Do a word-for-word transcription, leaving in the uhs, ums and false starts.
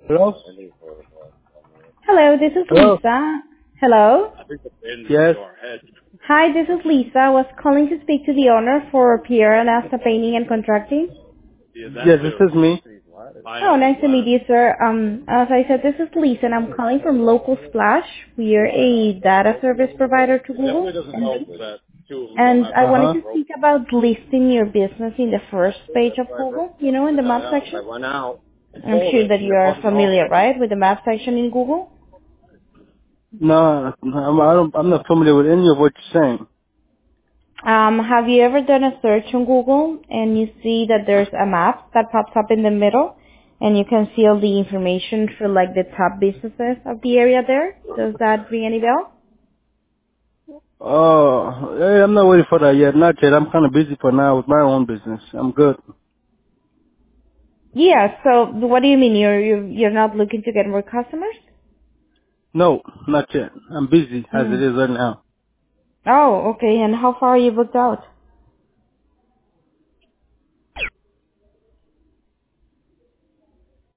Hello? Hello, this is Hello? Lisa. Hello. Yes. Hi, this is Lisa. I was calling to speak to the owner for Pierre and Asta Painting and Contracting. Yes, this is me. Oh, nice to meet you, sir. Um, as I said, this is Lisa, and I'm calling from Local Splash. We are a data service provider to Google, and I wanted Uh-huh. to speak about listing your business in the first page of Google. You know, in the map section. I'm sure that you are familiar, right, with the map section in Google. No, I'm, I don't, I'm not familiar with any of what you're saying. Um, have you ever done a search on Google and you see that there's a map that pops up in the middle and you can see all the information for like the top businesses of the area there? Does that ring any bell? Oh, hey, I'm not waiting for that yet. Not yet. I'm kind of busy for now with my own business. I'm good. Yeah, so what do you mean? You're, you're, you're not looking to get more customers? No, not yet. I'm busy as it Mm. is right now. Oh, okay. And how far are you booked out?